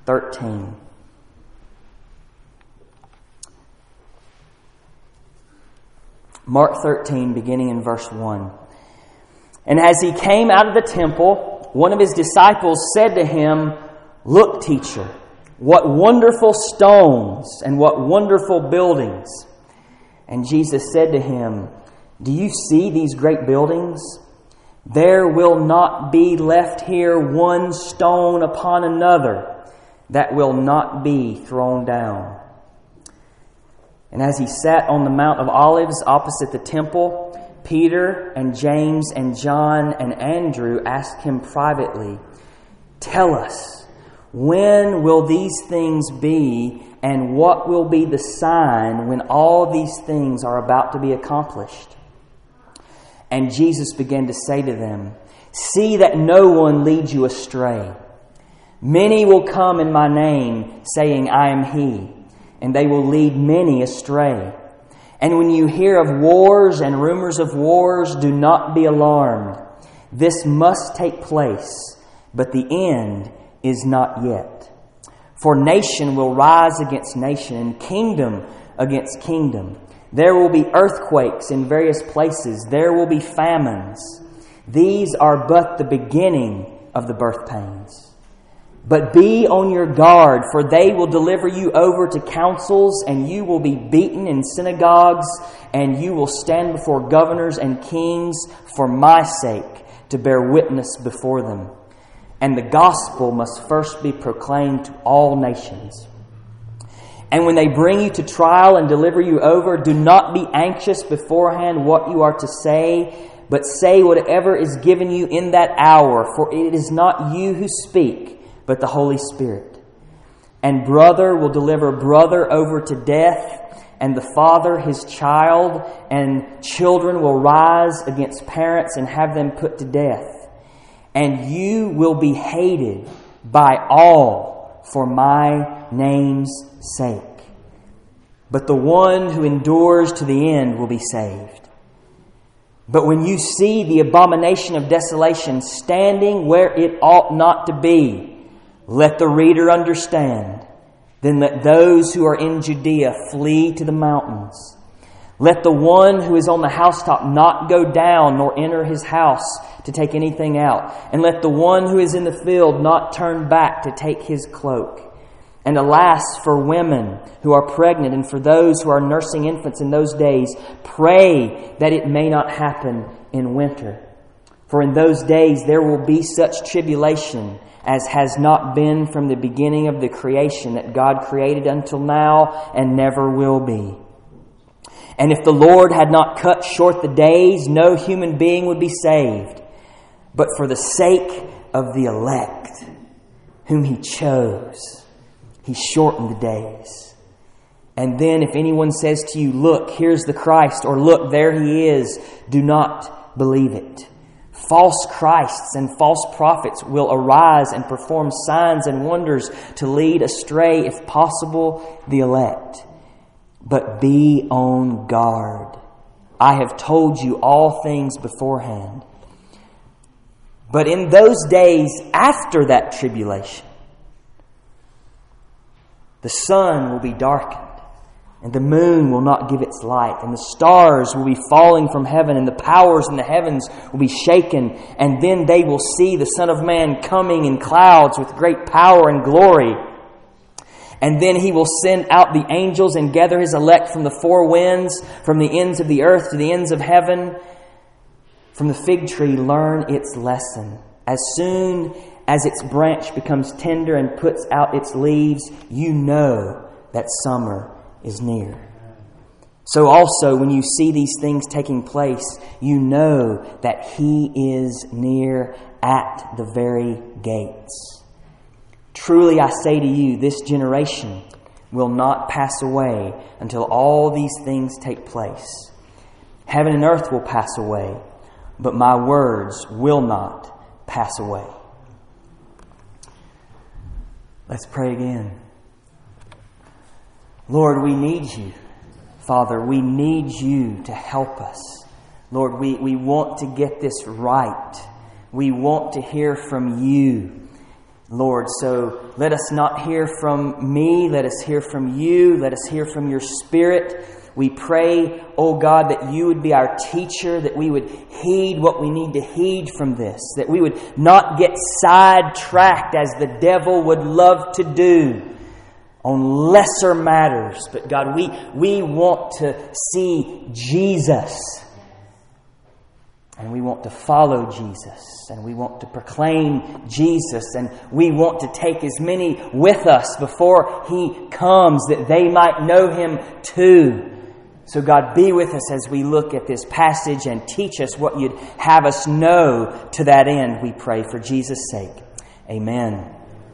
13. Mark 13, beginning in verse 1. And as he came out of the temple, one of his disciples said to him, "Look, teacher, what wonderful stones and what wonderful buildings." And Jesus said to him, "Do you see these great buildings? There will not be left here one stone upon another that will not be thrown down." And as he sat on the Mount of Olives opposite the temple, Peter and James and John and Andrew asked him privately, "Tell us, when will these things be, and what will be the sign when all these things are about to be accomplished?" And Jesus began to say to them, "See that no one leads you astray. Many will come in my name, saying, 'I am he,' and they will lead many astray. And when you hear of wars and rumors of wars, do not be alarmed. This must take place, but the end is not yet. For nation will rise against nation, and kingdom against kingdom. There will be earthquakes in various places. There will be famines. These are but the beginning of the birth pains. But be on your guard, for they will deliver you over to councils, and you will be beaten in synagogues, and you will stand before governors and kings for my sake, to bear witness before them. And the gospel must first be proclaimed to all nations. And when they bring you to trial and deliver you over, do not be anxious beforehand what you are to say, but say whatever is given you in that hour, for it is not you who speak, but the Holy Spirit. And brother will deliver brother over to death, and the father his child, and children will rise against parents and have them put to death. And you will be hated by all for my name's sake. But the one who endures to the end will be saved. But when you see the abomination of desolation standing where it ought not to be, let the reader understand. Then let those who are in Judea flee to the mountains. Let the one who is on the housetop not go down nor enter his house to take anything out. And let the one who is in the field not turn back to take his cloak. And alas for women who are pregnant and for those who are nursing infants in those days, pray that it may not happen in winter. For in those days there will be such tribulation as has not been from the beginning of the creation that God created until now, and never will be. And if the Lord had not cut short the days, no human being would be saved. But for the sake of the elect, whom He chose, He shortened the days. And then if anyone says to you, "Look, here's the Christ," or "Look, there He is," do not believe it. False Christs and false prophets will arise and perform signs and wonders to lead astray, if possible, the elect. But be on guard. I have told you all things beforehand. But in those days after that tribulation, the sun will be darkened, and the moon will not give its light, and the stars will be falling from heaven, and the powers in the heavens will be shaken. And then they will see the Son of Man coming in clouds with great power and glory. And then He will send out the angels and gather His elect from the four winds, from the ends of the earth to the ends of heaven. From the fig tree learn its lesson. As soon as its branch becomes tender and puts out its leaves, you know that summer is near. So also, when you see these things taking place, you know that He is near at the very gates. Truly I say to you, this generation will not pass away until all these things take place. Heaven and earth will pass away, but my words will not pass away. Let's pray again. Lord, we need You. Father, we need You to help us. Lord, we want to get this right. We want to hear from You. Lord. So let us not hear from me. Let us hear from you. Let us hear from your Spirit. We pray, oh God, that you would be our teacher, that we would heed what we need to heed from this, that we would not get sidetracked as the devil would love to do on lesser matters. But God, we want to see Jesus. And we want to follow Jesus. And we want to proclaim Jesus. And we want to take as many with us before He comes, that they might know Him too. So God, be with us as we look at this passage and teach us what you'd have us know to that end, we pray, for Jesus' sake. Amen.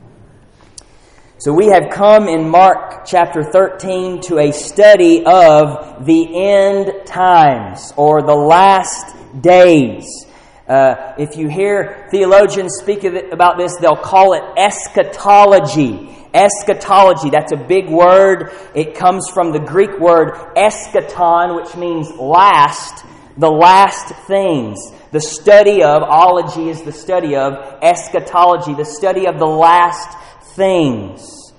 So we have come in Mark chapter 13 to a study of the end times, or the last days. If you hear theologians speak about this, they'll call it eschatology. Eschatology, that's a big word. It comes from the Greek word eschaton, which means last, the last things. The study of, ology is the study of, eschatology, the study of the last things.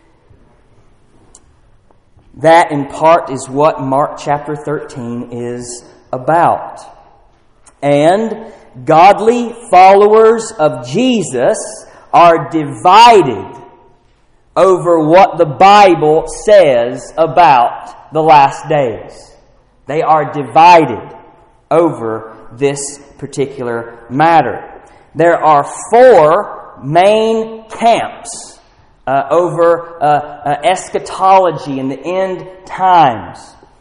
That in part is what Mark chapter 13 is about. And godly followers of Jesus are divided over what the Bible says about the last days. They are divided over this particular matter. There are 4 main camps over eschatology and the end times.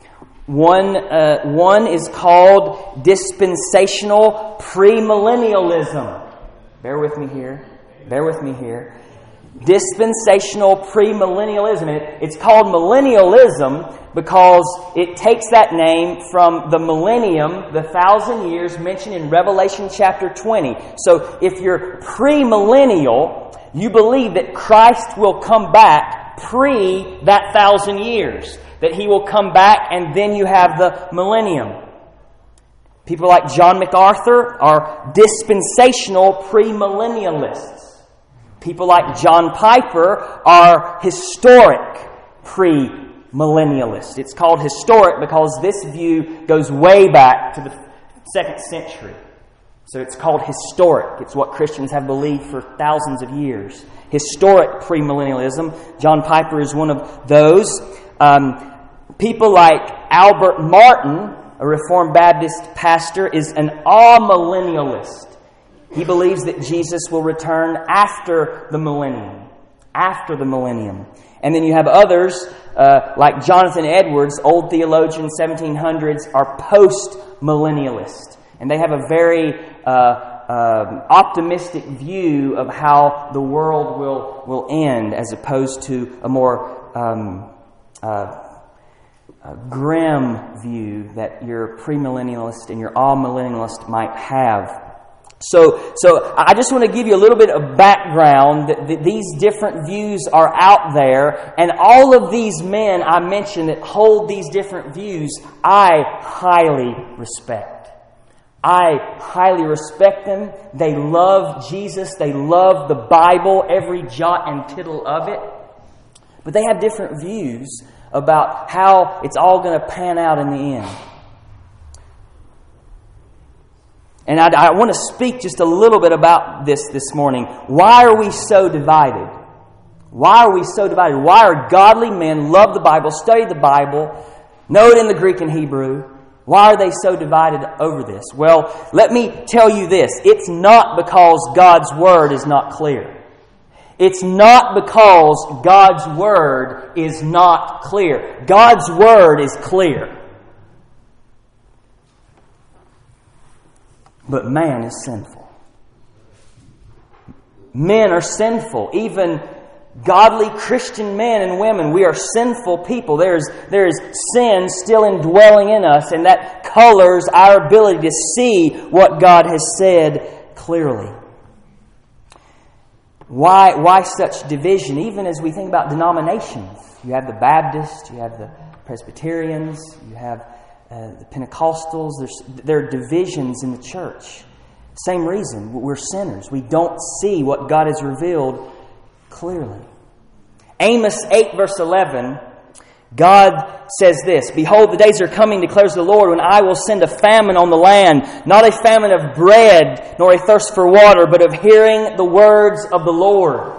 One is called dispensational premillennialism. Bear with me here. Dispensational premillennialism. It's called millennialism because it takes that name from the millennium, the 1,000 years mentioned in Revelation chapter 20. So if you're premillennial, you believe that Christ will come back pre that 1,000 years. That He will come back and then you have the millennium. People like John MacArthur are dispensational premillennialists. People like John Piper are historic premillennialists. It's called historic because this view goes way back to the 2nd century. So it's called historic. It's what Christians have believed for thousands of years. Historic premillennialism. John Piper is one of those. People like Albert Martin, a Reformed Baptist pastor, is an amillennialist. He believes that Jesus will return after the millennium. After the millennium. And then you have others like Jonathan Edwards, old theologian, 1700s, are post-millennialist. And they have a very optimistic view of how the world will end, as opposed to a more grim view that your premillennialist and your all-millennialist might have. So I just want to give you a little bit of background that these different views are out there, and all of these men I mentioned that hold these different views, I highly respect. I highly respect them. They love Jesus. They love the Bible, every jot and tittle of it. But they have different views about how it's all going to pan out in the end. And I want to speak just a little bit about this morning. Why are we so divided? Why are we so divided? Why are godly men, love the Bible, study the Bible, know it in the Greek and Hebrew? Why are they so divided over this? Well, let me tell you this. It's not because God's Word is not clear. It's not because God's Word is not clear. God's Word is clear. But man is sinful. Men are sinful. Even godly Christian men and women, we are sinful people. There is sin still indwelling in us, and that colors our ability to see what God has said clearly. Why such division? Even as we think about denominations. You have the Baptists, you have the Presbyterians, you have the Pentecostals. There are divisions in the church. Same reason. We're sinners. We don't see what God has revealed clearly. Amos 8 verse 11, God says this, "Behold, the days are coming, declares the Lord, when I will send a famine on the land, not a famine of bread, nor a thirst for water, but of hearing the words of the Lord."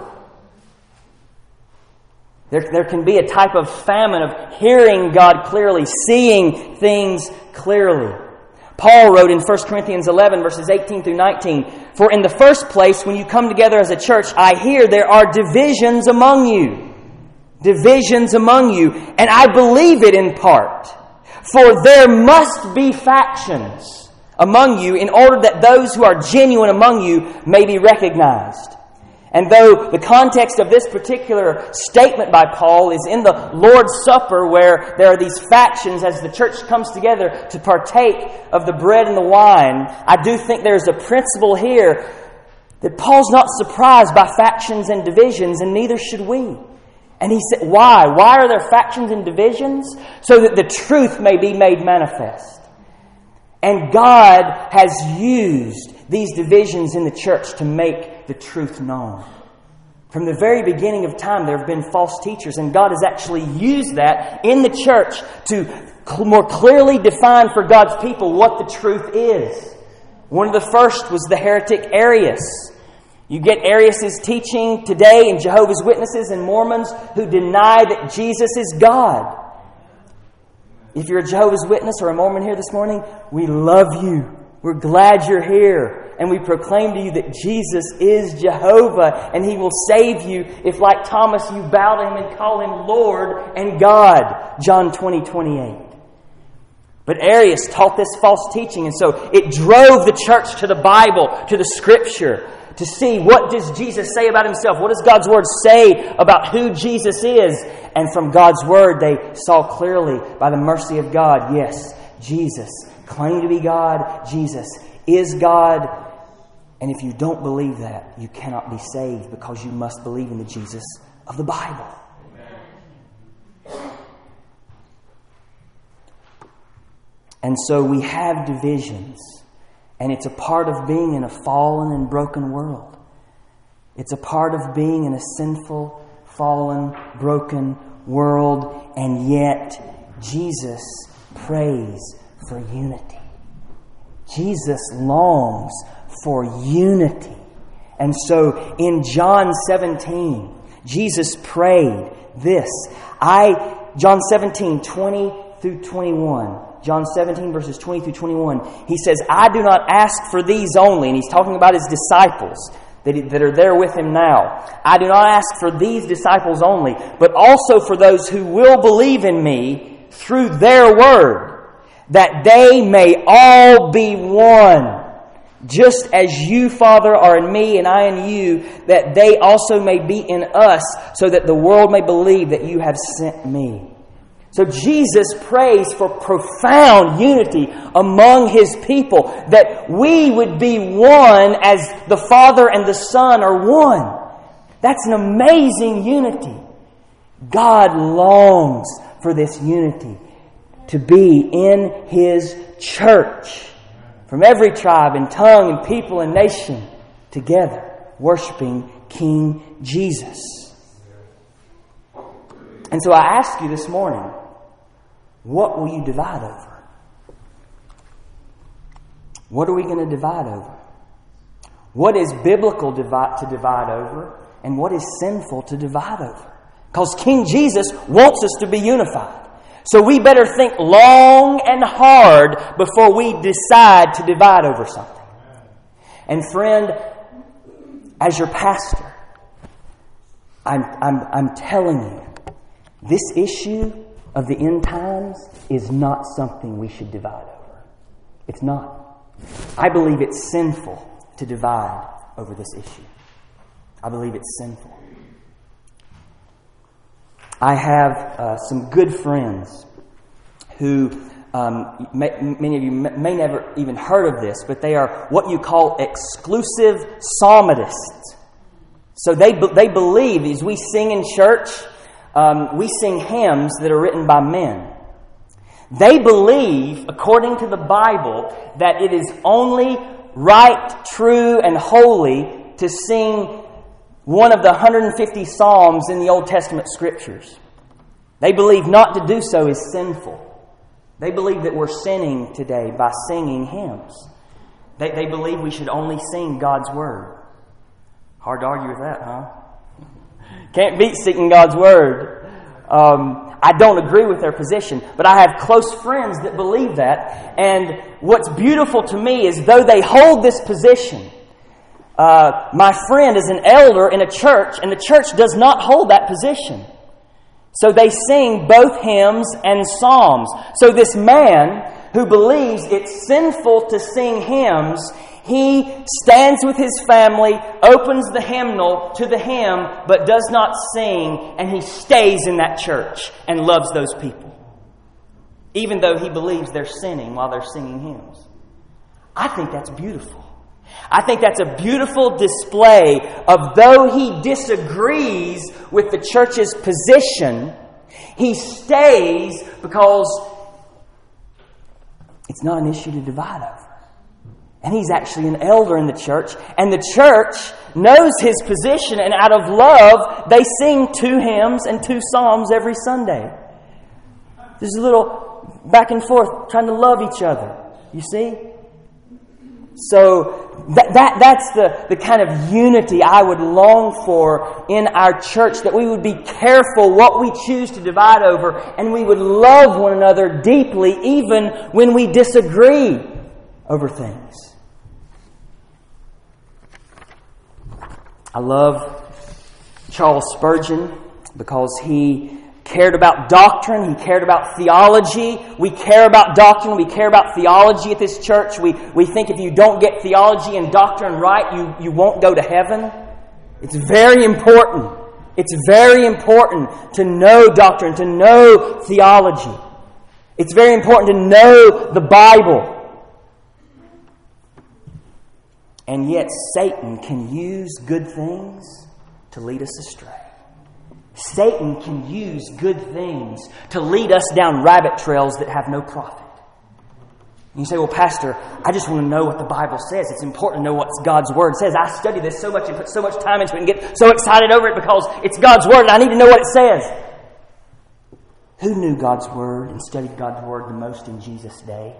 There can be a type of famine of hearing God clearly, seeing things clearly. Paul wrote in 1 Corinthians 11, verses 18 through 19, "For in the first place, when you come together as a church, I hear there are divisions among you. Divisions among you, and I believe it in part. For there must be factions among you in order that those who are genuine among you may be recognized." And though the context of this particular statement by Paul is in the Lord's Supper, where there are these factions as the church comes together to partake of the bread and the wine, I do think there's a principle here that Paul's not surprised by factions and divisions, and neither should we. And he said, why? Why are there factions and divisions? So that the truth may be made manifest. And God has used these divisions in the church to make the truth known. From the very beginning of time, there have been false teachers, and God has actually used that in the church to more clearly define for God's people what the truth is. One of the first was the heretic Arius. You get Arius' teaching today in Jehovah's Witnesses and Mormons who deny that Jesus is God. If you're a Jehovah's Witness or a Mormon here this morning, we love you. We're glad you're here. And we proclaim to you that Jesus is Jehovah and He will save you if, like Thomas, you bow to Him and call Him Lord and God. John 20:28. But Arius taught this false teaching, and so it drove the church to the Bible, to the Scripture, to see what does Jesus say about Himself? What does God's Word say about who Jesus is? And from God's Word, they saw clearly, by the mercy of God, yes, Jesus claimed to be God. Jesus is God. And if you don't believe that, you cannot be saved, because you must believe in the Jesus of the Bible. And so we have divisions. And it's a part of being in a fallen and broken world. It's a part of being in a sinful, fallen, broken world. And yet, Jesus prays for unity. Jesus longs for unity. And so, in John 17, Jesus prayed this. John 17, 20 through 21. John 17, verses 20 through 21. He says, "I do not ask for these only." And He's talking about His disciples that are there with Him now. "I do not ask for these disciples only, but also for those who will believe in Me through their word, that they may all be one. Just as You, Father, are in Me and I in You, that they also may be in us, so that the world may believe that You have sent Me." So Jesus prays for profound unity among His people, that we would be one as the Father and the Son are one. That's an amazing unity. God longs for this unity to be in His church, from every tribe and tongue and people and nation, together, worshiping King Jesus. And so I ask you this morning, what will you divide over? What are we going to divide over? What is biblical to divide over, and what is sinful to divide over? Because King Jesus wants us to be unified. So we better think long and hard before we decide to divide over something. And friend, as your pastor, I'm telling you, this issue of the end times is not something we should divide over. It's not. I believe it's sinful to divide over this issue. I believe it's sinful. I have some good friends who, many of you may never even heard of this, but they are what you call exclusive psalmists. So they believe, as we sing in church, we sing hymns that are written by men. They believe, according to the Bible, that it is only right, true, and holy to sing one of the 150 Psalms in the Old Testament Scriptures. They believe not to do so is sinful. They believe that we're sinning today by singing hymns. They believe we should only sing God's Word. Hard to argue with that, huh? Can't beat singing God's Word. I don't agree with their position, but I have close friends that believe that. And what's beautiful to me is though they hold this position, my friend is an elder in a church, and the church does not hold that position. So they sing both hymns and psalms. So this man who believes it's sinful to sing hymns, he stands with his family, opens the hymnal to the hymn, but does not sing, and he stays in that church and loves those people, even though he believes they're sinning while they're singing hymns. I think that's beautiful. I think that's a beautiful display of, though he disagrees with the church's position, he stays because it's not an issue to divide over. And he's actually an elder in the church, and the church knows his position, and out of love, they sing 2 hymns and 2 psalms every Sunday. There's a little back and forth, trying to love each other. You see? So that's the kind of unity I would long for in our church, that we would be careful what we choose to divide over, and we would love one another deeply even when we disagree over things. I love Charles Spurgeon because he cared about doctrine. He cared about theology. We care about doctrine. We care about theology at this church. We think if you don't get theology and doctrine right, you won't go to heaven. It's very important. It's very important to know doctrine, to know theology. It's very important to know the Bible. And yet Satan can use good things to lead us astray. Satan can use good things to lead us down rabbit trails that have no profit. And you say, well, Pastor, I just want to know what the Bible says. It's important to know what God's Word says. I study this so much and put so much time into it and get so excited over it because it's God's Word and I need to know what it says. Who knew God's Word and studied God's Word the most in Jesus' day?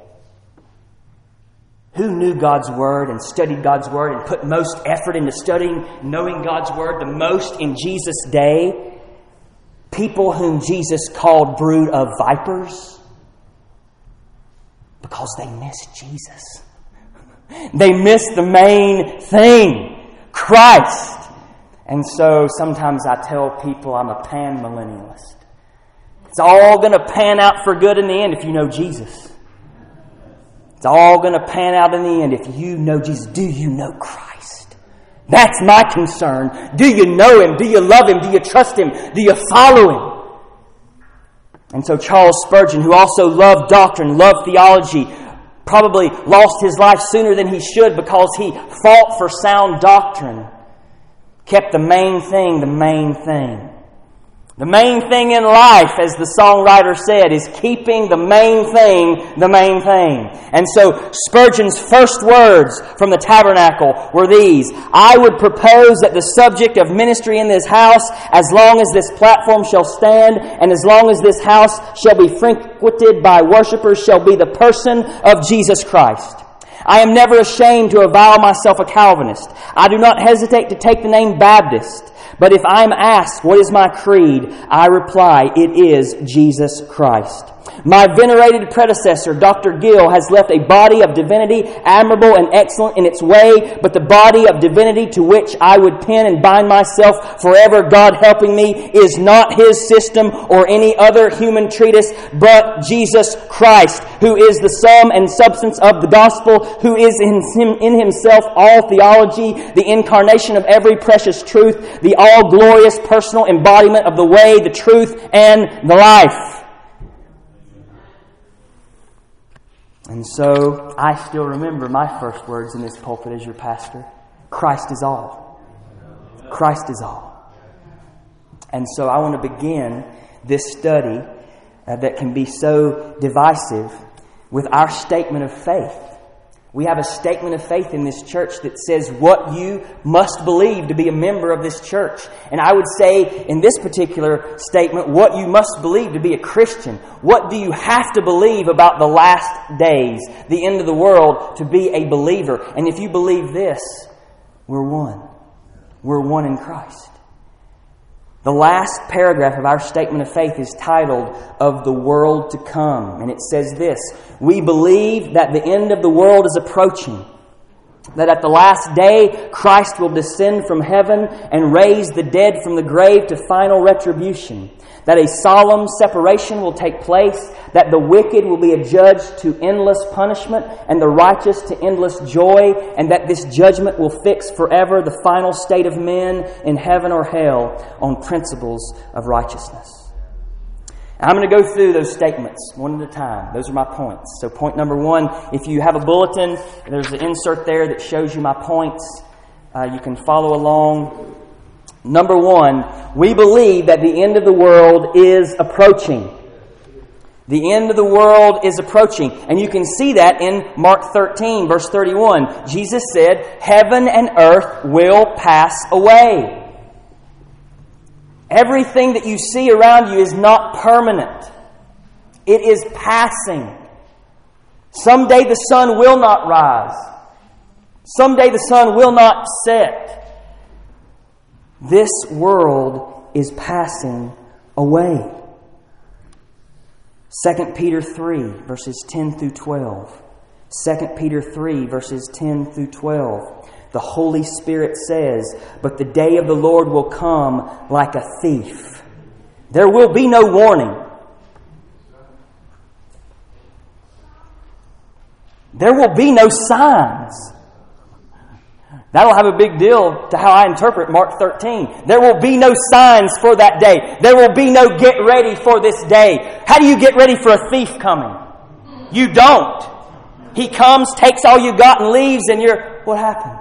Who knew God's Word and studied God's Word and put most effort into studying, knowing God's Word the most in Jesus' day? People whom Jesus called brood of vipers. Because they missed Jesus. They missed the main thing, Christ. And so sometimes I tell people I'm a pan-millennialist. It's all going to pan out for good in the end if you know Jesus. It's all going to pan out in the end if you know Jesus. Do you know Christ? That's my concern. Do you know Him? Do you love Him? Do you trust Him? Do you follow Him? And so Charles Spurgeon, who also loved doctrine, loved theology, probably lost his life sooner than he should because he fought for sound doctrine, kept the main thing the main thing. The main thing in life, as the songwriter said, is keeping the main thing the main thing. And so Spurgeon's first words from the tabernacle were these: I would propose that the subject of ministry in this house, as long as this platform shall stand, and as long as this house shall be frequented by worshipers, shall be the person of Jesus Christ. I am never ashamed to avow myself a Calvinist. I do not hesitate to take the name Baptist. But if I am asked, what is my creed? I reply, it is Jesus Christ. My venerated predecessor, Dr. Gill, has left a body of divinity admirable and excellent in its way, but the body of divinity to which I would pin and bind myself forever, God helping me, is not his system or any other human treatise, but Jesus Christ, who is the sum and substance of the gospel, who is in himself all theology, the incarnation of every precious truth, the all-glorious personal embodiment of the way, the truth, and the life. And so, I still remember my first words in this pulpit as your pastor. Christ is all. Christ is all. And so I want to begin this study that can be so divisive with our statement of faith. We have a statement of faith in this church that says what you must believe to be a member of this church. And I would say in this particular statement, what you must believe to be a Christian. What do you have to believe about the last days, the end of the world, to be a believer? And if you believe this, we're one. We're one in Christ. The last paragraph of our statement of faith is titled, Of the World to Come. And it says this: we believe that the end of the world is approaching, that at the last day Christ will descend from heaven and raise the dead from the grave to final retribution, that a solemn separation will take place, that the wicked will be adjudged to endless punishment and the righteous to endless joy, and that this judgment will fix forever the final state of men in heaven or hell on principles of righteousness. I'm going to go through those statements one at a time. Those are my points. So point number one, if you have a bulletin, there's an insert there that shows you my points. You can follow along. Number one, we believe that the end of the world is approaching. The end of the world is approaching. And you can see that in Mark 13, verse 31. Jesus said, heaven and earth will pass away. Everything that you see around you is not permanent. It is passing. Someday the sun will not rise. Someday the sun will not set. This world is passing away. 2 Peter 3, verses 10 through 12. 2 Peter 3, verses 10 through 12. The Holy Spirit says, but the day of the Lord will come like a thief. There will be no warning. There will be no signs. That'll have a big deal to how I interpret Mark 13. There will be no signs for that day. There will be no get ready for this day. How do you get ready for a thief coming? You don't. He comes, takes all you got and leaves, and what happened?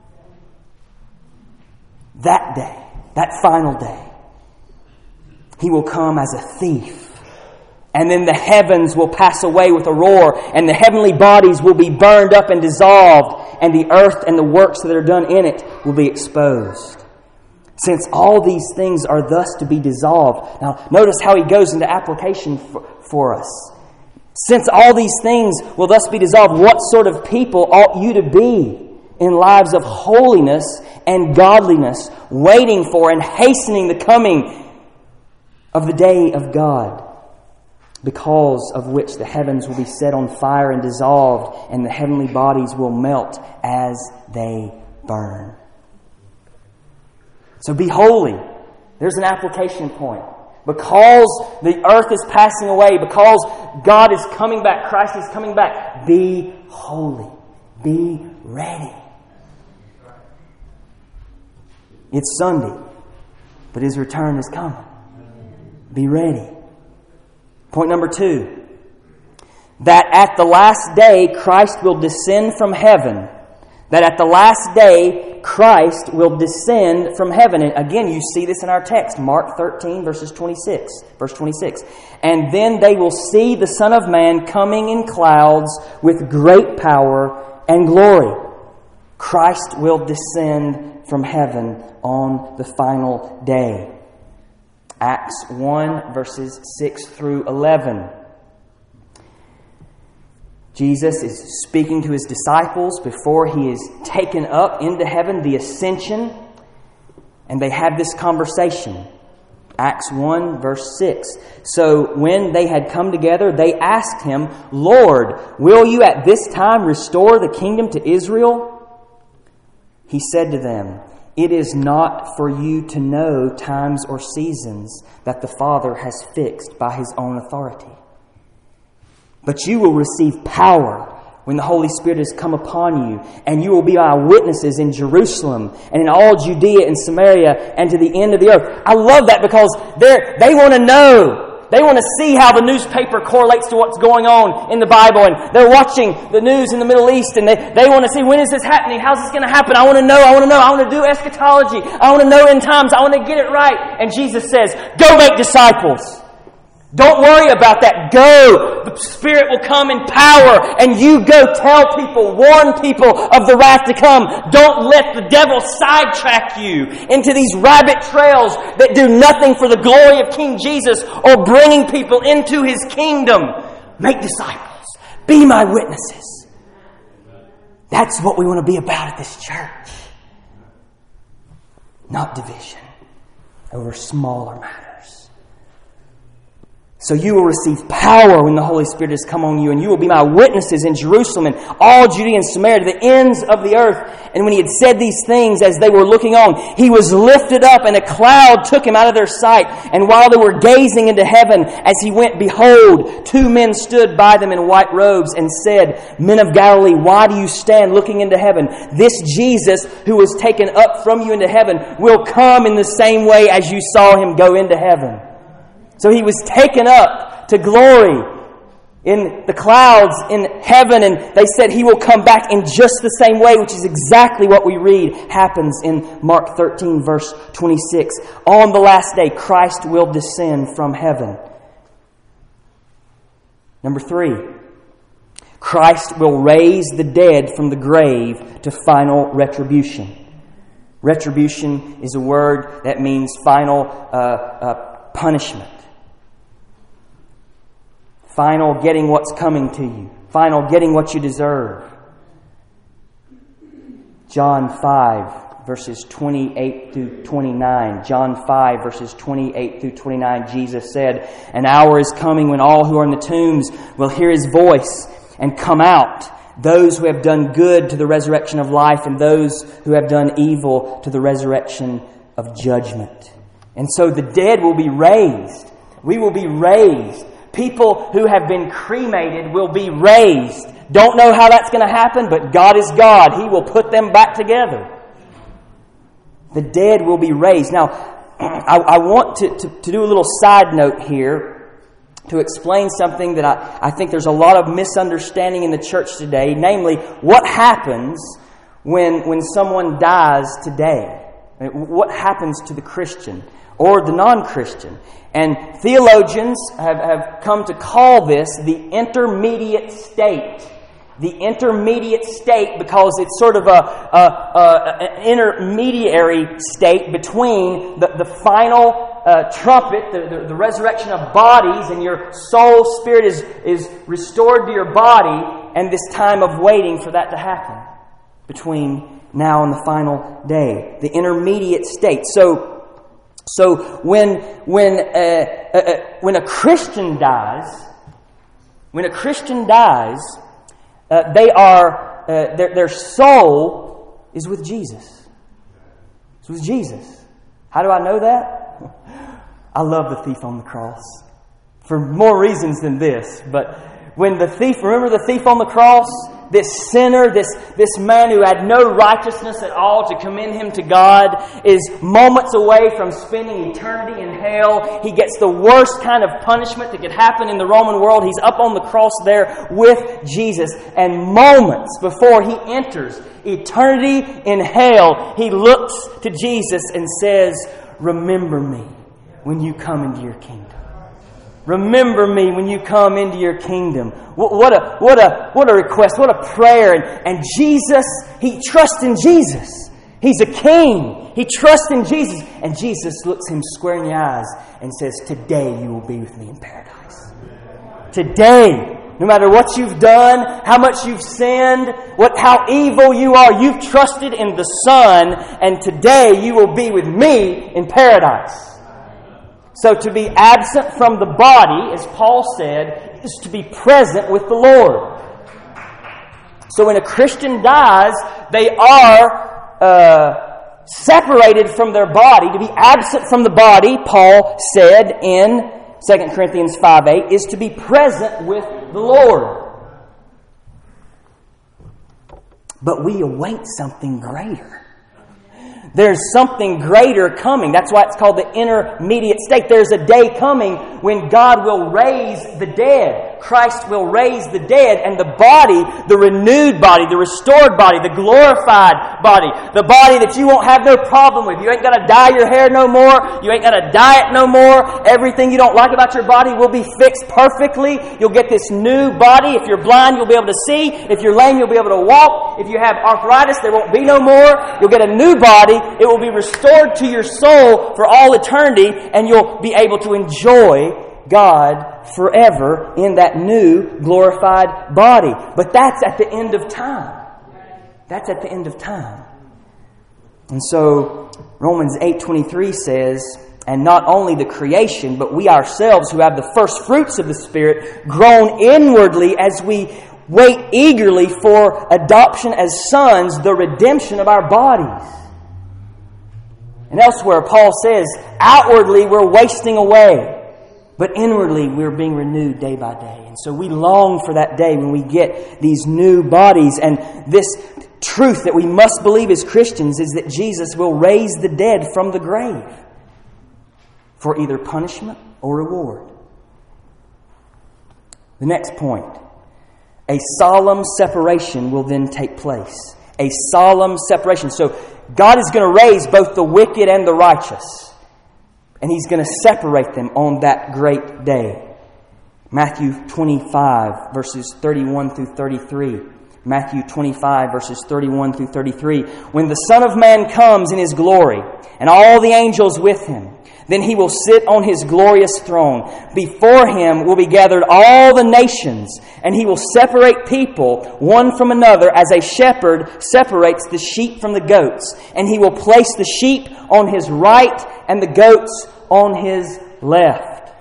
That day, that final day, He will come as a thief. And then the heavens will pass away with a roar, and the heavenly bodies will be burned up and dissolved, and the earth and the works that are done in it will be exposed. Since all these things are thus to be dissolved. Now, notice how he goes into application for us. Since all these things will thus be dissolved, what sort of people ought you to be in lives of holiness and godliness, waiting for and hastening the coming of the day of God? Because of which the heavens will be set on fire and dissolved, and the heavenly bodies will melt as they burn. So be holy. There's an application point. Because the earth is passing away, because God is coming back, Christ is coming back, be holy. Be ready. It's Sunday, but His return is coming. Be ready. Point number 2, that at the last day Christ will descend from heaven. That at the last day Christ will descend from heaven. And again, you see this in our text, Mark 13, verse 26. And then they will see the Son of Man coming in clouds with great power and glory. Christ will descend from heaven on the final day. Acts 1, verses 6 through 11. Jesus is speaking to His disciples before He is taken up into heaven, the ascension, and they have this conversation. Acts 1, verse 6. So when they had come together, they asked Him, Lord, will you at this time restore the kingdom to Israel? He said to them, it is not for you to know times or seasons that the Father has fixed by His own authority. But you will receive power when the Holy Spirit has come upon you, and you will be our witnesses in Jerusalem and in all Judea and Samaria and to the end of the earth. I love that because they want to know. They want to see how the newspaper correlates to what's going on in the Bible. And they're watching the news in the Middle East. And they want to see, when is this happening? How's this going to happen? I want to know. I want to do eschatology. I want to know end times. I want to get it right. And Jesus says, go make disciples. Don't worry about that. Go. The Spirit will come in power and you go tell people, warn people of the wrath to come. Don't let the devil sidetrack you into these rabbit trails that do nothing for the glory of King Jesus or bringing people into His kingdom. Make disciples. Be my witnesses. That's what we want to be about at this church. Not division over smaller matters. So you will receive power when the Holy Spirit has come on you, and you will be my witnesses in Jerusalem and all Judea and Samaria to the ends of the earth. And when He had said these things, as they were looking on, He was lifted up, and a cloud took Him out of their sight. And while they were gazing into heaven, as He went, behold, 2 men stood by them in white robes and said, Men of Galilee, why do you stand looking into heaven? This Jesus, who was taken up from you into heaven, will come in the same way as you saw Him go into heaven. So He was taken up to glory in the clouds in heaven, and they said He will come back in just the same way, which is exactly what we read happens in Mark 13, verse 26. On the last day, Christ will descend from heaven. Number 3, Christ will raise the dead from the grave to final retribution. Retribution is a word that means final punishment. Final getting what's coming to you. Final getting what you deserve. John 5, verses 28 through 29. John 5, verses 28 through 29, Jesus said, An hour is coming when all who are in the tombs will hear His voice and come out. Those who have done good to the resurrection of life, and those who have done evil to the resurrection of judgment. And so the dead will be raised. We will be raised. People who have been cremated will be raised. Don't know how that's going to happen, but God is God. He will put them back together. The dead will be raised. Now, I want to do a little side note here to explain something that I think there's a lot of misunderstanding in the church today. Namely, what happens when someone dies today? What happens to the Christian or the non-Christian? And theologians have come to call this the intermediate state. The intermediate state because it's sort of an intermediary state between the final trumpet, the resurrection of bodies, and your soul, spirit is restored to your body, and this time of waiting for that to happen between now and the final day. The intermediate state. So when a Christian dies, their soul is with Jesus. It's with Jesus. How do I know that? I love the thief on the cross for more reasons than this. But when remember the thief on the cross? This sinner, this man who had no righteousness at all to commend him to God, is moments away from spending eternity in hell. He gets the worst kind of punishment that could happen in the Roman world. He's up on the cross there with Jesus. And moments before he enters eternity in hell, he looks to Jesus and says, Remember me when you come into your kingdom. Remember me when you come into your kingdom. What a request, what a prayer. And Jesus, he trusts in Jesus. He's a king. He trusts in Jesus. And Jesus looks him square in the eyes and says, Today you will be with me in paradise. Today. No matter what you've done, how much you've sinned, how evil you are, you've trusted in the Son, and today you will be with me in paradise. So to be absent from the body, as Paul said, is to be present with the Lord. So when a Christian dies, they are separated from their body. To be absent from the body, Paul said in 2 Corinthians 5:8, is to be present with the Lord. But we await something greater. There's something greater coming. That's why it's called the intermediate state. There's a day coming when God will raise the dead. Christ will raise the dead, and the body, the renewed body, the restored body, the glorified body, the body that you won't have no problem with. You ain't got to dye your hair no more. You ain't got to dye it no more. Everything you don't like about your body will be fixed perfectly. You'll get this new body. If you're blind, you'll be able to see. If you're lame, you'll be able to walk. If you have arthritis, there won't be no more. You'll get a new body. It will be restored to your soul for all eternity, and you'll be able to enjoy God forever in that new glorified body. But that's at the end of time. That's at the end of time. And so Romans 8:23 says, and not only the creation, but we ourselves who have the first fruits of the Spirit groan inwardly as we wait eagerly for adoption as sons, the redemption of our bodies. And elsewhere, Paul says, outwardly we're wasting away, but inwardly we're being renewed day by day. And so we long for that day when we get these new bodies. And this truth that we must believe as Christians is that Jesus will raise the dead from the grave for either punishment or reward. The next point. A solemn separation will then take place. A solemn separation. So God is going to raise both the wicked and the righteous. And He's going to separate them on that great day. Matthew 25, verses 31 through 33. Matthew 25, verses 31 through 33. When the Son of Man comes in His glory, and all the angels with Him, then He will sit on His glorious throne. Before Him will be gathered all the nations, and He will separate people one from another as a shepherd separates the sheep from the goats. And He will place the sheep on His right and the goats on His left.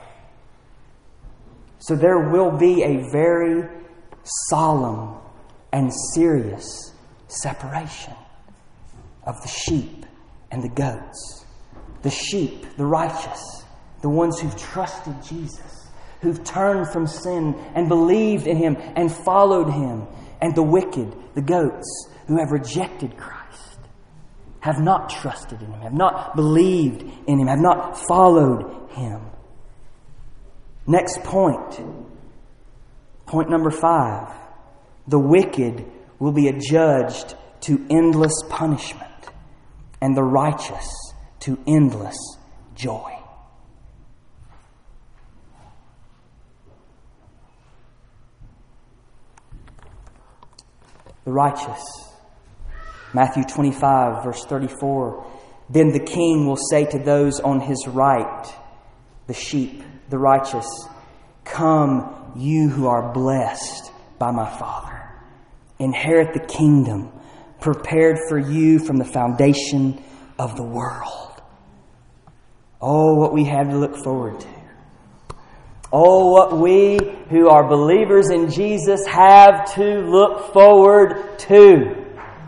So there will be a very solemn and serious separation of the sheep and the goats. The sheep, the righteous, the ones who've trusted Jesus, who've turned from sin and believed in Him and followed Him. And the wicked, the goats, who have rejected Christ, have not trusted in Him, have not believed in Him, have not followed Him. Next point. Point number 5. The wicked will be adjudged to endless punishment, and the righteous to endless joy. The righteous. Matthew 25, verse 34. Then the king will say to those on his right, the sheep, the righteous, come, you who are blessed by my Father. Inherit the kingdom prepared for you from the foundation of the world. Oh, what we have to look forward to. Oh, what we who are believers in Jesus have to look forward to.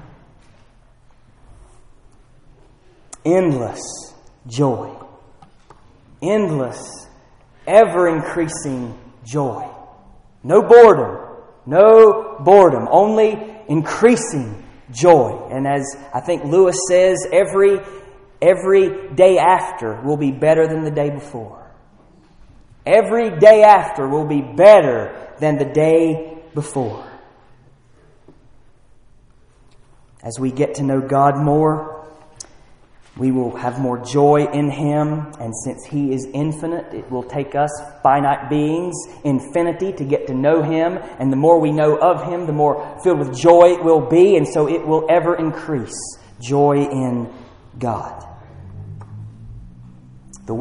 Endless joy. Endless, ever-increasing joy. No boredom. No boredom. Only increasing joy. And as I think Lewis says, every day after will be better than the day before. Every day after will be better than the day before. As we get to know God more, we will have more joy in Him. And since He is infinite, it will take us, finite beings, infinity to get to know Him. And the more we know of Him, the more filled with joy it will be. And so it will ever increase joy in God. The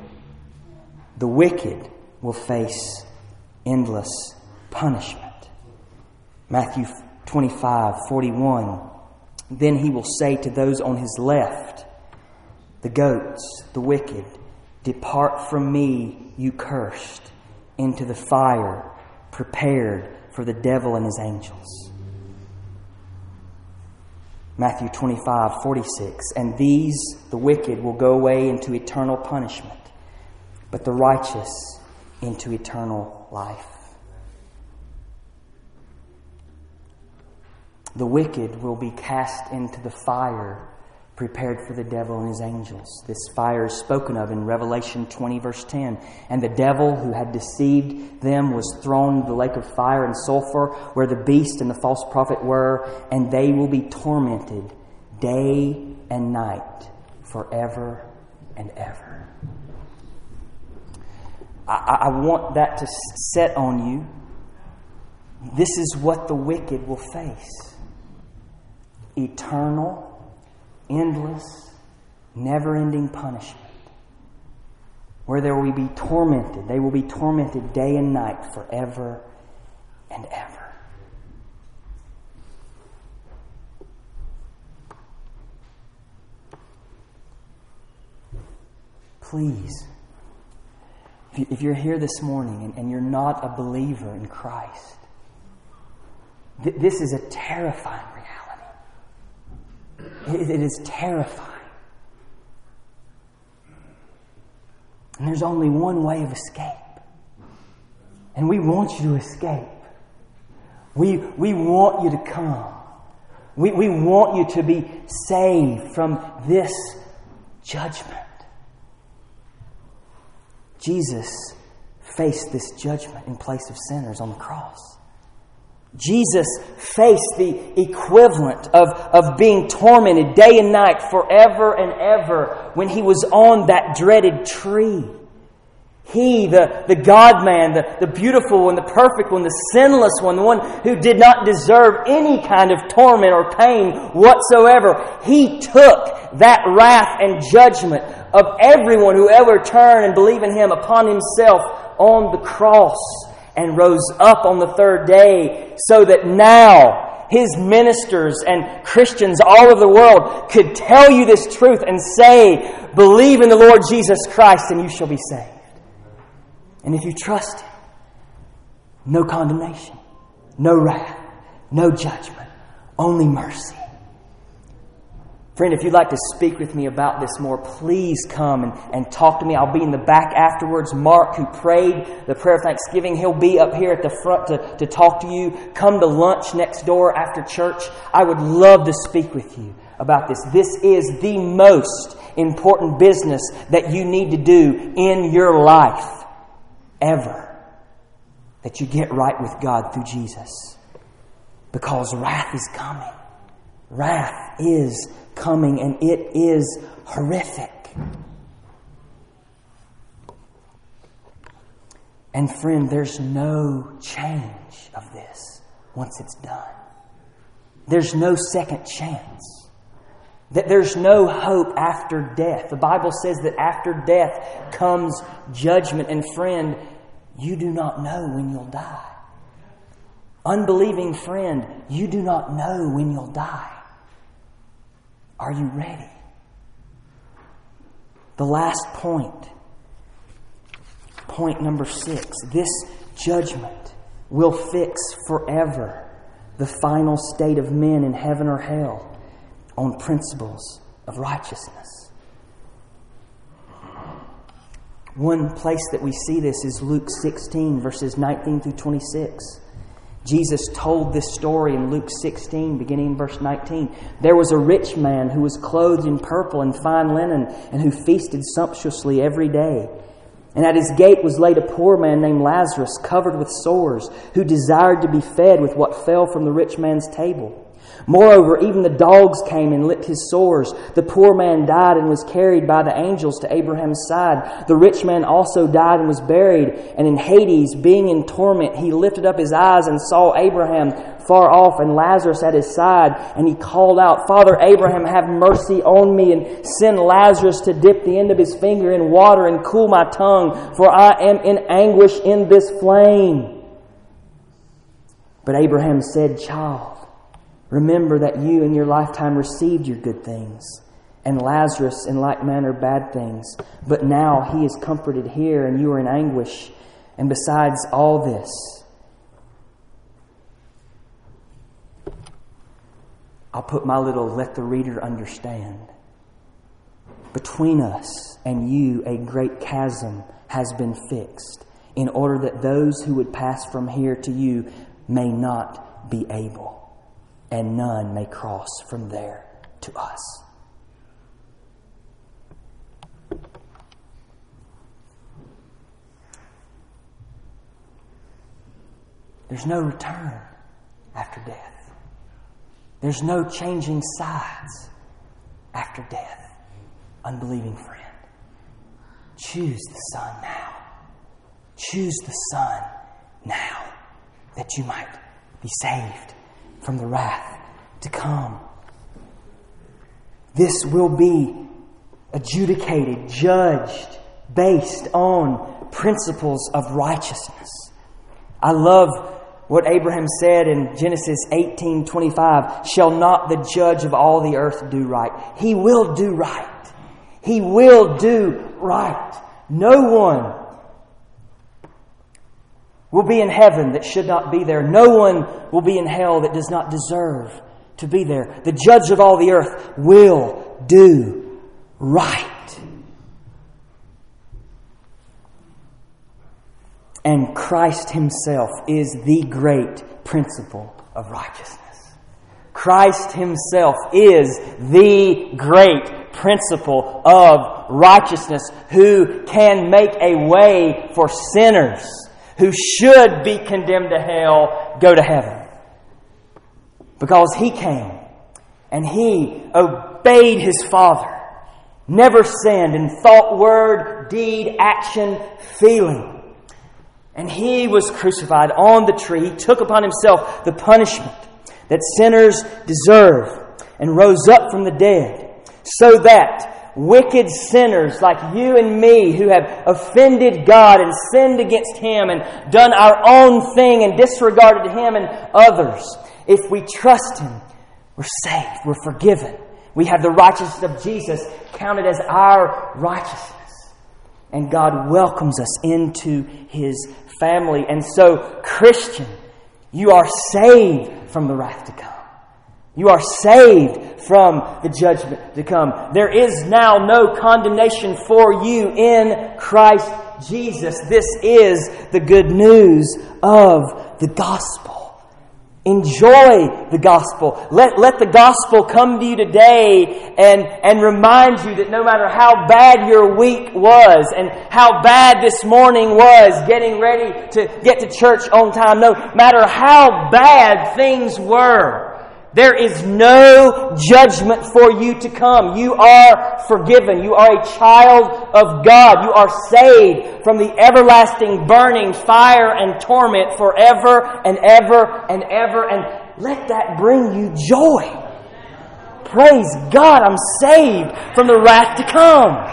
wicked will face endless punishment. Matthew 25:41. Then He will say to those on His left, the goats, the wicked, depart from me, you cursed, into the fire prepared for the devil and his angels. Matthew 25:46. And these, the wicked, will go away into eternal punishment, but the righteous into eternal life. The wicked will be cast into the fire prepared for the devil and his angels. This fire is spoken of in Revelation 20, verse 10. And the devil who had deceived them was thrown into the lake of fire and sulfur, where the beast and the false prophet were, and they will be tormented day and night forever and ever. I want that to set on you. This is what the wicked will face. Eternal, endless, never-ending punishment, where they will be tormented. They will be tormented day and night forever and ever. Please, if you're here this morning and you're not a believer in Christ, this is a terrifying reality. It is terrifying. And there's only one way of escape. And we want you to escape. We want you to come. We want you to be saved from this judgment. Jesus faced this judgment in place of sinners on the cross. Jesus faced the equivalent of being tormented day and night forever and ever when He was on that dreaded tree. He, the God-man, the beautiful one, the perfect one, the sinless one, the one who did not deserve any kind of torment or pain whatsoever, He took that wrath and judgment of everyone who ever turned and believed in Him upon Himself on the cross, and rose up on the third day, so that now His ministers and Christians all over the world could tell you this truth and say, believe in the Lord Jesus Christ and you shall be saved. And if you trust Him, no condemnation, no wrath, no judgment, only mercy. Friend, if you'd like to speak with me about this more, please come and talk to me. I'll be in the back afterwards. Mark, who prayed the prayer of thanksgiving, he'll be up here at the front to talk to you. Come to lunch next door after church. I would love to speak with you about this. This is the most important business that you need to do in your life ever. That you get right with God through Jesus. Because wrath is coming. Wrath is coming, and it is horrific. And friend, there's no change of this once it's done. There's no second chance. That there's no hope after death. The Bible says that after death comes judgment. And friend, you do not know when you'll die. Unbelieving friend, you do not know when you'll die. Are you ready? The last point. Point number 6. This judgment will fix forever the final state of men in heaven or hell on principles of righteousness. One place that we see this is Luke 16, verses 19 through 26. Jesus told this story in Luke 16, beginning in verse 19. There was a rich man who was clothed in purple and fine linen, and who feasted sumptuously every day. And at his gate was laid a poor man named Lazarus, covered with sores, who desired to be fed with what fell from the rich man's table. Moreover, even the dogs came and licked his sores. The poor man died and was carried by the angels to Abraham's side. The rich man also died and was buried. And in Hades, being in torment, he lifted up his eyes and saw Abraham far off and Lazarus at his side. And he called out, Father Abraham, have mercy on me, and send Lazarus to dip the end of his finger in water and cool my tongue, for I am in anguish in this flame. But Abraham said, Child, remember that you in your lifetime received your good things, and Lazarus in like manner bad things. But now he is comforted here, and you are in anguish. And besides all this, I'll put my little let the reader understand. Between us and you a great chasm has been fixed, in order that those who would pass from here to you may not be able, and none may cross from there to us. there's no return after death. There's no changing sides after death. Unbelieving friend, choose the Son now. Choose the Son now, that you might be saved from the wrath to come. This will be adjudicated, judged, based on principles of righteousness. I love what Abraham said in Genesis 18:25. Shall not the judge of all the earth do right? He will do right. He will do right. No one will be in heaven that should not be there. No one will be in hell that does not deserve to be there. The judge of all the earth will do right. And Christ Himself is the great principle of righteousness. Christ Himself is the great principle of righteousness, who can make a way for sinners who should be condemned to hell go to heaven. Because He came and He obeyed His Father, never sinned in thought, word, deed, action, feeling. And He was crucified on the tree. He took upon Himself the punishment that sinners deserve and rose up from the dead, so that wicked sinners like you and me, who have offended God and sinned against Him and done our own thing and disregarded Him and others, if we trust Him, we're saved, we're forgiven. We have the righteousness of Jesus counted as our righteousness. And God welcomes us into His family. And so, Christian, you are saved from the wrath to come. You are saved from the judgment to come. There is now no condemnation for you in Christ Jesus. This is the good news of the gospel. Enjoy the gospel. Let the gospel come to you today and remind you that no matter how bad your week was and how bad this morning was getting ready to get to church on time, no matter how bad things were, there is no judgment for you to come. You are forgiven. You are a child of God. You are saved from the everlasting burning fire and torment forever and ever and ever. And let that bring you joy. Praise God, I'm saved from the wrath to come.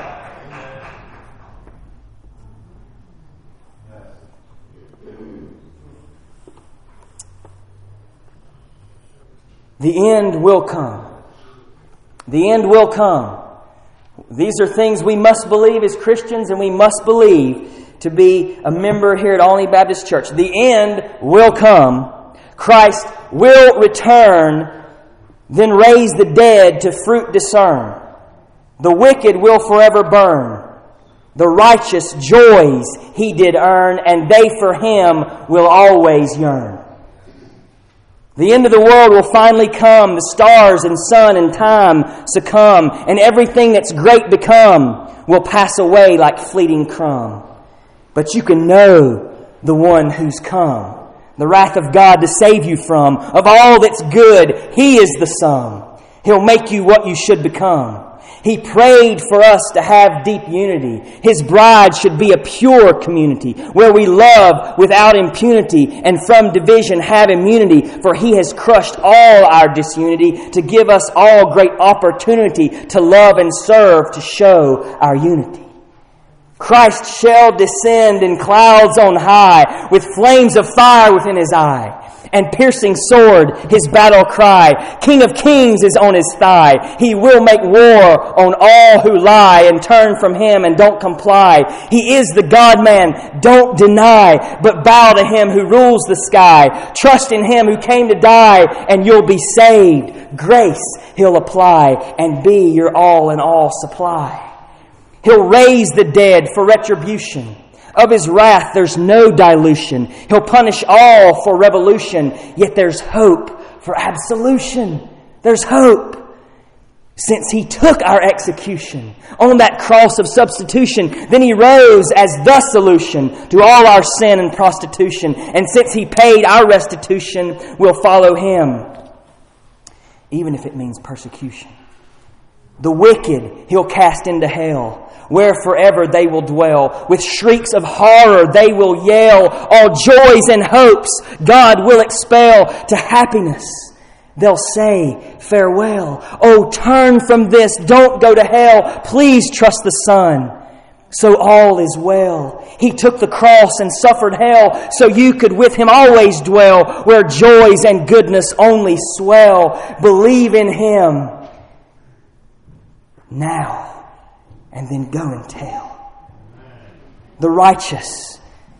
The end will come. The end will come. These are things we must believe as Christians, and we must believe to be a member here at Olney Baptist Church. The end will come. Christ will return, then raise the dead to fruit discern. The wicked will forever burn. The righteous joys He did earn, and they for Him will always yearn. The end of the world will finally come. The stars and sun and time succumb, and everything that's great become will pass away like fleeting crumb. But you can know the one who's come, the wrath of God to save you from. Of all that's good, He is the sum. He'll make you what you should become. He prayed for us to have deep unity. His bride should be a pure community where we love without impunity and from division have immunity. For He has crushed all our disunity to give us all great opportunity to love and serve to show our unity. Christ shall descend in clouds on high with flames of fire within His eye. And piercing sword, His battle cry. King of kings is on His thigh. He will make war on all who lie and turn from Him and don't comply. He is the God-man, don't deny, but bow to Him who rules the sky. Trust in Him who came to die, and you'll be saved. Grace He'll apply and be your all in all supply. He'll raise the dead for retribution. Of His wrath there's no dilution. He'll punish all for revolution, yet there's hope for absolution. There's hope. since He took our execution on that cross of substitution. Then He rose as the solution to all our sin and prostitution. And since He paid our restitution, we'll follow Him, even if it means persecution. The wicked He'll cast into hell, where forever they will dwell. With shrieks of horror they will yell. All joys and hopes God will expel. To happiness they'll say farewell. Oh, turn from this, don't go to hell. Please trust the Son, so all is well. He took the cross and suffered hell, so you could with Him always dwell, where joys and goodness only swell. Believe in Him now, and then go and tell. The righteous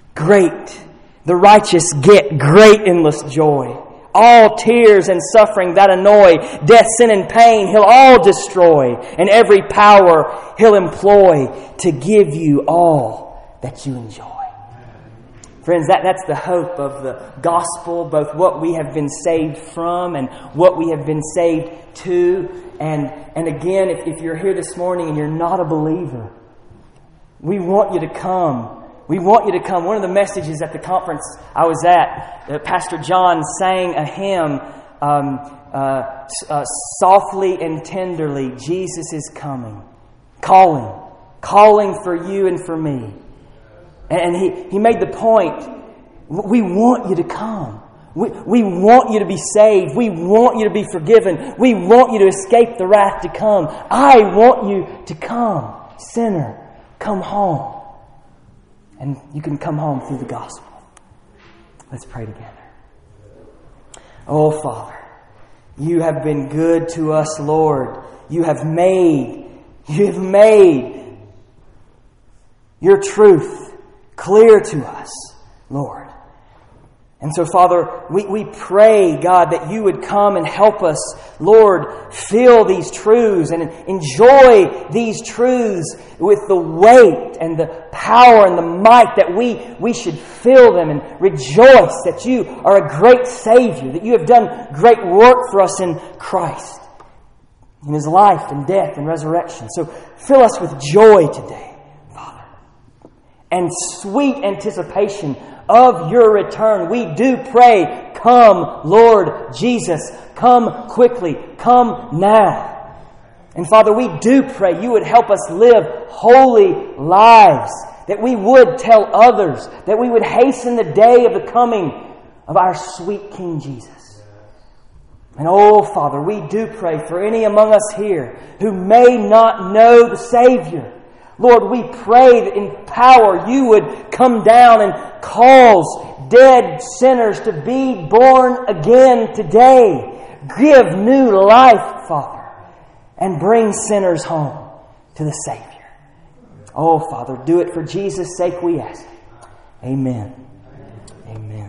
get great endless joy. All tears and suffering that annoy, death, sin, and pain He'll all destroy, and every power He'll employ to give you all that you enjoy. Friends, that's the hope of the gospel, both what we have been saved from and what we have been saved to. And again, if you're here this morning and you're not a believer, we want you to come. We want you to come. One of the messages at the conference I was at, Pastor John sang a hymn, softly and tenderly, Jesus is coming, calling for you and for me. And he made the point, we want you to come. We want you to be saved. We want you to be forgiven. We want you to escape the wrath to come. I want you to come. Sinner, come home. And you can come home through the gospel. Let's pray together. Oh, Father, You have been good to us, Lord. You have made Your truth clear to us, Lord. And so, Father, we pray, God, that You would come and help us, Lord, feel these truths and enjoy these truths with the weight and the power and the might that we should feel them, and rejoice that You are a great Savior, that You have done great work for us in Christ, in His life and death and resurrection. So fill us with joy today, Father, and sweet anticipation of Your return. We do pray, come, Lord Jesus, come quickly, come now. And Father, we do pray You would help us live holy lives, that we would tell others, that we would hasten the day of the coming of our sweet King Jesus. And oh, Father, we do pray for any among us here who may not know the Savior. Lord, we pray that in power You would come down and cause dead sinners to be born again today. Give new life, Father, and bring sinners home to the Savior. Oh, Father, do it for Jesus' sake, we ask. Amen. Amen.